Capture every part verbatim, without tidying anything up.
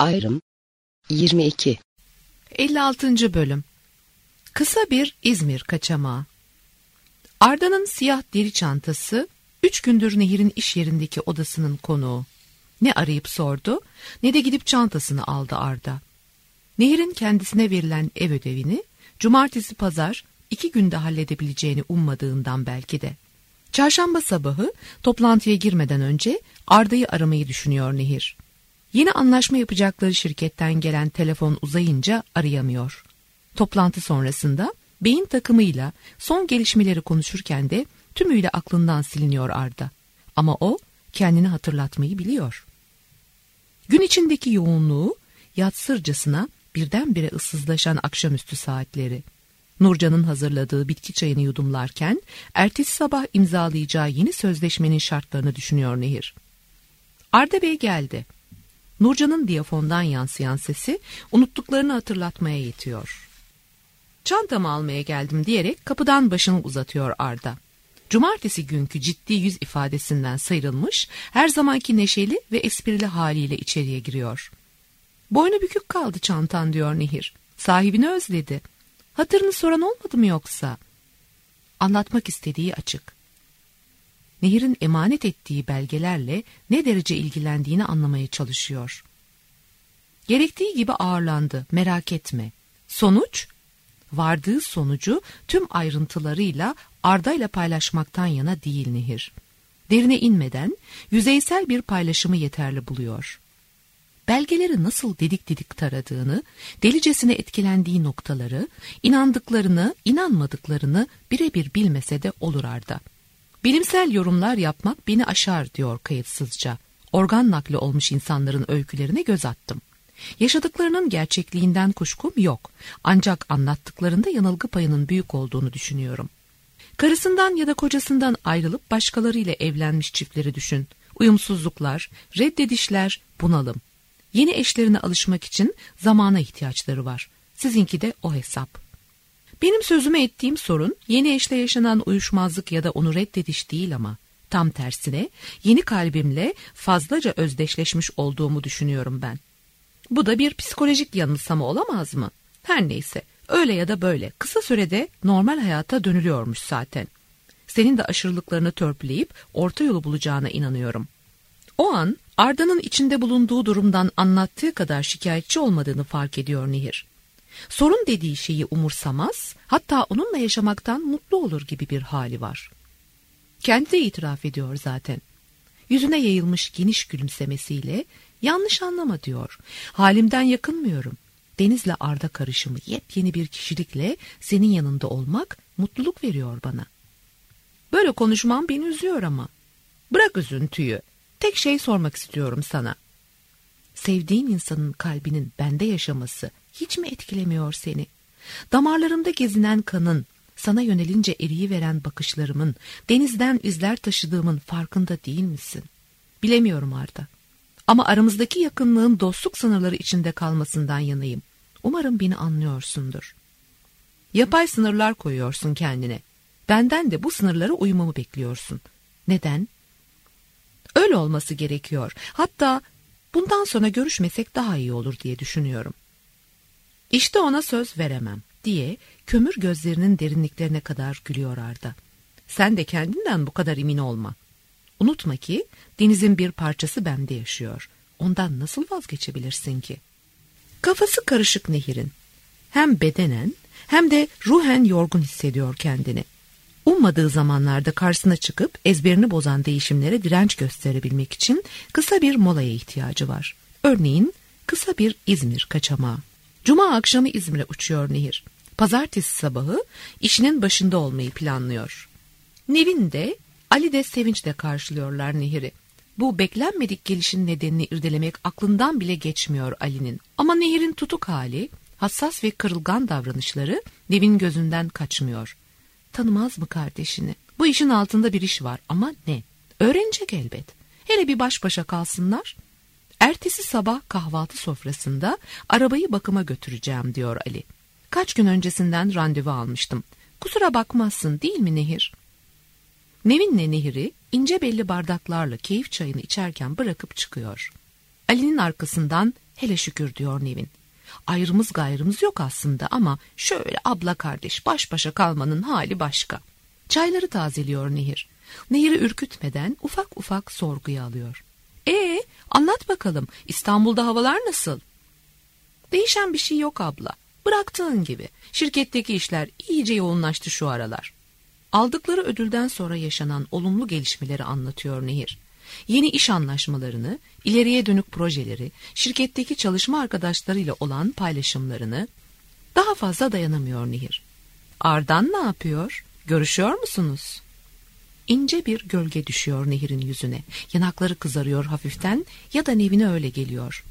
Ayrım yirmi iki. elli altıncı bölüm. Kısa bir İzmir kaçamağı. Arda'nın siyah deri çantası üç gündür Nehir'in iş yerindeki odasının konuğu. Ne arayıp sordu ne de gidip çantasını aldı Arda. Nehir'in kendisine verilen ev ödevini cumartesi pazar iki günde halledebileceğini ummadığından belki de. Çarşamba sabahı toplantıya girmeden önce Arda'yı aramayı düşünüyor Nehir. Yeni anlaşma yapacakları şirketten gelen telefon uzayınca arayamıyor. Toplantı sonrasında beyin takımıyla son gelişmeleri konuşurken de tümüyle aklından siliniyor Arda. Ama o kendini hatırlatmayı biliyor. Gün içindeki yoğunluğu yatsırcasına birdenbire ıssızlaşan akşamüstü saatleri. Nurcan'ın hazırladığı bitki çayını yudumlarken ertesi sabah imzalayacağı yeni sözleşmenin şartlarını düşünüyor Nehir. Arda Bey geldi. Nurcan'ın diyafondan yansıyan sesi unuttuklarını hatırlatmaya yetiyor. Çantamı almaya geldim diyerek kapıdan başını uzatıyor Arda. Cumartesi günkü ciddi yüz ifadesinden sıyrılmış, her zamanki neşeli ve esprili haliyle içeriye giriyor. Boynu bükük kaldı çantan diyor Nehir. Sahibini özledi. Hatırını soran olmadı mı yoksa? Anlatmak istediği açık. Nehir'in emanet ettiği belgelerle ne derece ilgilendiğini anlamaya çalışıyor. Gerektiği gibi ağırlandı, merak etme. Sonuç? Vardığı sonucu tüm ayrıntılarıyla Arda ile paylaşmaktan yana değil Nehir. Derine inmeden yüzeysel bir paylaşımı yeterli buluyor. Belgeleri nasıl didik didik taradığını, delicesine etkilendiği noktaları, inandıklarını, inanmadıklarını birebir bilmese de olur Arda. Bilimsel yorumlar yapmak beni aşar diyor kayıtsızca. Organ nakli olmuş insanların öykülerine göz attım. Yaşadıklarının gerçekliğinden kuşkum yok. Ancak anlattıklarında yanılgı payının büyük olduğunu düşünüyorum. Karısından ya da kocasından ayrılıp başkalarıyla evlenmiş çiftleri düşün. Uyumsuzluklar, reddedişler, bunalım. Yeni eşlerine alışmak için zamana ihtiyaçları var. Sizinki de o hesap. Benim sözüme ettiğim sorun yeni eşle yaşanan uyuşmazlık ya da onu reddediş değil ama tam tersine yeni kalbimle fazlaca özdeşleşmiş olduğumu düşünüyorum ben. Bu da bir psikolojik yanılsama olamaz mı? Her neyse, öyle ya da böyle kısa sürede normal hayata dönülüyormuş zaten. Senin de aşırılıklarını törpüleyip orta yolu bulacağına inanıyorum. O an Arda'nın içinde bulunduğu durumdan anlattığı kadar şikayetçi olmadığını fark ediyor Nehir. Sorun dediği şeyi umursamaz, hatta onunla yaşamaktan mutlu olur gibi bir hali var. Kendi de itiraf ediyor zaten. Yüzüne yayılmış geniş gülümsemesiyle yanlış anlama diyor. Halimden yakınmıyorum. Deniz'le Arda karışımı yepyeni bir kişilikle senin yanında olmak mutluluk veriyor bana. Böyle konuşmam beni üzüyor ama. Bırak üzüntüyü. Tek şey sormak istiyorum sana. Sevdiğin insanın kalbinin bende yaşaması hiç mi etkilemiyor seni? Damarlarımda gezinen kanın, sana yönelince eriyiveren bakışlarımın, denizden izler taşıdığımın farkında değil misin? Bilemiyorum Arda. Ama aramızdaki yakınlığın dostluk sınırları içinde kalmasından yanayım. Umarım beni anlıyorsundur. Yapay sınırlar koyuyorsun kendine. Benden de bu sınırlara uymamı bekliyorsun. Neden? Öyle olması gerekiyor. Hatta bundan sonra görüşmesek daha iyi olur diye düşünüyorum. İşte ona söz veremem diye kömür gözlerinin derinliklerine kadar gülüyor Arda. Sen de kendinden bu kadar emin olma. Unutma ki denizin bir parçası bende yaşıyor. Ondan nasıl vazgeçebilirsin ki? Kafası karışık Nehir'in. Hem bedenen hem de ruhen yorgun hissediyor kendini. Ummadığı zamanlarda karşısına çıkıp ezberini bozan değişimlere direnç gösterebilmek için kısa bir molaya ihtiyacı var. Örneğin kısa bir İzmir kaçamağı. Cuma akşamı İzmir'e uçuyor Nehir. Pazartesi sabahı işinin başında olmayı planlıyor. Nevin de Ali de sevinçle karşılıyorlar Nehir'i. Bu beklenmedik gelişin nedenini irdelemek aklından bile geçmiyor Ali'nin. Ama Nehir'in tutuk hali, hassas ve kırılgan davranışları Nevin gözünden kaçmıyor. Tanımaz mı kardeşini? Bu işin altında bir iş var ama ne? Öğrenecek elbet. Hele bir baş başa kalsınlar. Ertesi sabah kahvaltı sofrasında arabayı bakıma götüreceğim diyor Ali. Kaç gün öncesinden randevu almıştım. Kusura bakmazsın değil mi Nehir? Nevin'le Nehir'i ince belli bardaklarla keyif çayını içerken bırakıp çıkıyor. Ali'nin arkasından Hele şükür diyor Nevin. Ayrımız gayrımız yok aslında ama şöyle abla kardeş baş başa kalmanın hali başka. Çayları tazeliyor Nehir. Nehir'i ürkütmeden ufak ufak sorguya alıyor. Ee, anlat bakalım, İstanbul'da havalar nasıl? Değişen bir şey yok abla. Bıraktığın gibi. Şirketteki işler iyice yoğunlaştı şu aralar. Aldıkları ödülden sonra yaşanan olumlu gelişmeleri anlatıyor Nehir. Yeni iş anlaşmalarını, ileriye dönük projeleri, şirketteki çalışma arkadaşlarıyla olan paylaşımlarını. Daha fazla dayanamıyor Nehir. Ardan ne yapıyor? Görüşüyor musunuz? İnce bir gölge düşüyor Nehir'in yüzüne. Yanakları kızarıyor hafiften ya da Nevin'e öyle geliyor.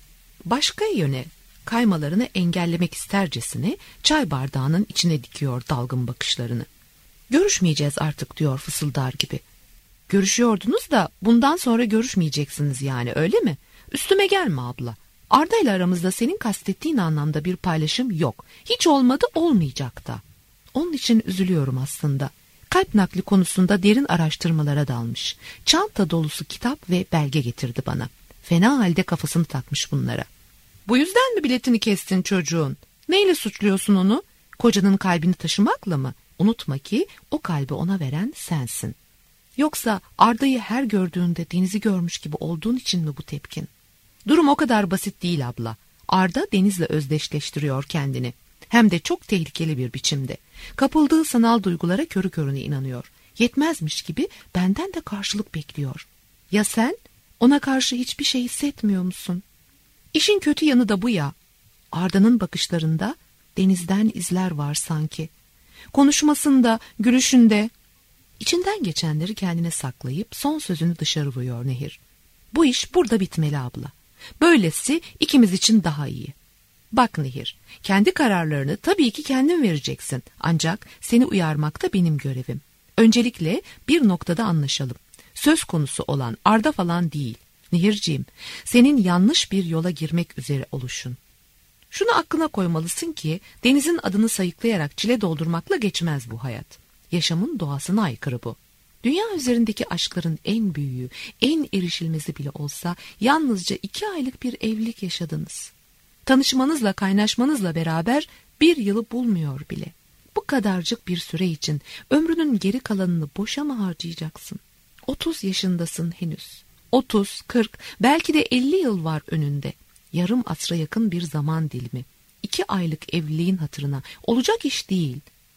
Başka yöne kaymalarını engellemek istercesine çay bardağının içine dikiyor dalgın bakışlarını. Görüşmeyeceğiz artık diyor fısıldar gibi. Görüşüyordunuz da bundan sonra görüşmeyeceksiniz yani, öyle mi? Üstüme gelme abla. Arda ile aramızda senin kastettiğin anlamda bir paylaşım yok. Hiç olmadı, olmayacak da. Onun için üzülüyorum aslında. Kalp nakli konusunda derin araştırmalara dalmış. Çanta dolusu kitap ve belge getirdi bana. Fena halde kafasını takmış bunlara. Bu yüzden mi biletini kestin çocuğun? Neyle suçluyorsun onu? Kocanın kalbini taşımakla mı? Unutma ki o kalbi ona veren sensin. Yoksa Arda'yı her gördüğünde Deniz'i görmüş gibi olduğun için mi bu tepkin? Durum o kadar basit değil abla. Arda Deniz'le özdeşleştiriyor kendini. Hem de çok tehlikeli bir biçimde. Kapıldığı sanal duygulara körü körüne inanıyor. Yetmezmiş gibi benden de karşılık bekliyor. Ya sen? Ona karşı hiçbir şey hissetmiyor musun? İşin kötü yanı da bu ya. Arda'nın bakışlarında Deniz'den izler var sanki. Konuşmasında, gülüşünde. İçinden geçenleri kendine saklayıp son sözünü dışarı vuruyor Nehir. Bu iş burada bitmeli abla. Böylesi ikimiz için daha iyi. Bak Nehir, kendi kararlarını tabii ki kendin vereceksin. Ancak seni uyarmak da benim görevim. Öncelikle bir noktada anlaşalım. Söz konusu olan Arda falan değil. Nehirciğim, senin yanlış bir yola girmek üzere oluşun. Şunu aklına koymalısın ki Deniz'in adını sayıklayarak çile doldurmakla geçmez bu hayat. Yaşamın doğasına aykırı bu. Dünya üzerindeki aşkların en büyüğü, en erişilmezi bile olsa yalnızca iki aylık bir evlilik yaşadınız. Tanışmanızla, kaynaşmanızla beraber bir yılı bulmuyor bile. Bu kadarcık bir süre için ömrünün geri kalanını boşa mı harcayacaksın? Otuz yaşındasın henüz. Otuz, kırk, belki de elli yıl var önünde. Yarım asra yakın bir zaman dilimi. İki aylık evliliğin hatırına olacak iş değil.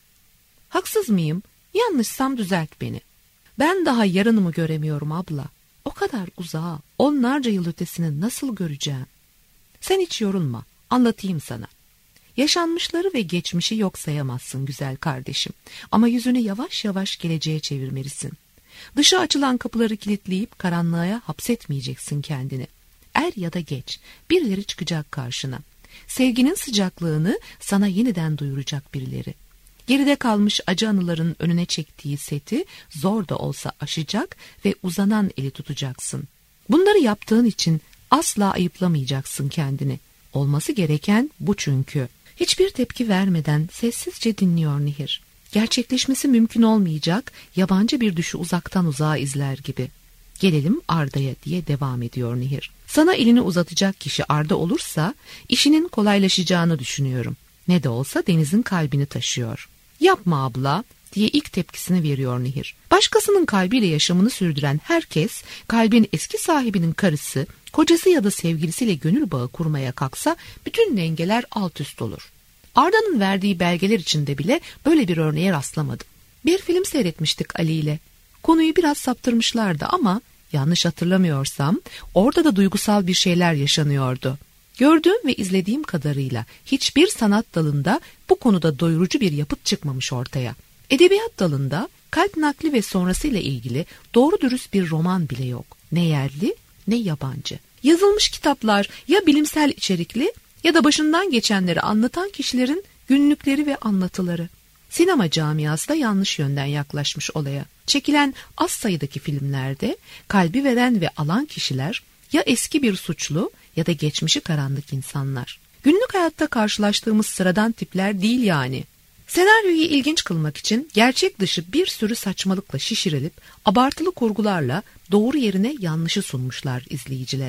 Haksız mıyım? Yanlışsam düzelt beni. Ben daha yarınımı göremiyorum abla. O kadar uzağa, onlarca yıl ötesini nasıl göreceğim? Sen hiç yorulma, anlatayım sana. Yaşanmışları ve geçmişi yok sayamazsın güzel kardeşim. Ama yüzünü yavaş yavaş geleceğe çevirmelisin. Dışa açılan kapıları kilitleyip karanlığa hapsetmeyeceksin kendini. Er ya da geç birileri çıkacak karşına. Sevginin sıcaklığını sana yeniden duyuracak birileri. Geride kalmış acı anıların önüne çektiği seti zor da olsa aşacak ve uzanan eli tutacaksın. Bunları yaptığın için asla ayıplamayacaksın kendini. Olması gereken bu çünkü. Hiçbir tepki vermeden sessizce dinliyor Nehir. Gerçekleşmesi mümkün olmayacak yabancı bir düşü uzaktan uzağa izler gibi. Gelelim Arda'ya diye devam ediyor Nehir. Sana elini uzatacak kişi Arda olursa işinin kolaylaşacağını düşünüyorum. Ne de olsa Deniz'in kalbini taşıyor. Yapma abla diye ilk tepkisini veriyor Nehir. Başkasının kalbiyle yaşamını sürdüren herkes kalbin eski sahibinin karısı, kocası ya da sevgilisiyle gönül bağı kurmaya kalksa bütün dengeler alt üst olur. Arda'nın verdiği belgeler içinde bile böyle bir örneğe rastlamadım. Bir film seyretmiştik Ali ile. Konuyu biraz saptırmışlardı ama yanlış hatırlamıyorsam orada da duygusal bir şeyler yaşanıyordu. Gördüğüm ve izlediğim kadarıyla hiçbir sanat dalında bu konuda doyurucu bir yapıt çıkmamış ortaya. Edebiyat dalında kalp nakli ve sonrasıyla ilgili doğru dürüst bir roman bile yok. Ne yerli ne yabancı. Yazılmış kitaplar ya bilimsel içerikli ya da başından geçenleri anlatan kişilerin günlükleri ve anlatıları. Sinema camiası da yanlış yönden yaklaşmış olaya. Çekilen az sayıdaki filmlerde kalbi veren ve alan kişiler ya eski bir suçlu ya da geçmişi karanlık insanlar. Günlük hayatta karşılaştığımız sıradan tipler değil yani. Senaryoyu ilginç kılmak için gerçek dışı bir sürü saçmalıkla şişirilip abartılı kurgularla doğru yerine yanlışı sunmuşlar izleyicilere.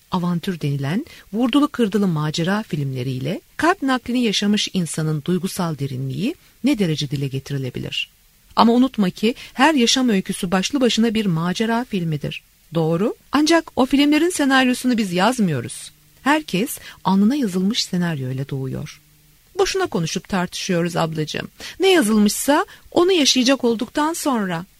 avantür denilen vurdulu kırdılı macera filmleriyle kalp naklini yaşamış insanın duygusal derinliği ne derece dile getirilebilir? Ama unutma ki her yaşam öyküsü başlı başına bir macera filmidir. Doğru. Ancak o filmlerin senaryosunu biz yazmıyoruz. Herkes alnına yazılmış senaryoyla doğuyor. Boşuna konuşup tartışıyoruz ablacığım. Ne yazılmışsa onu yaşayacak olduktan sonra.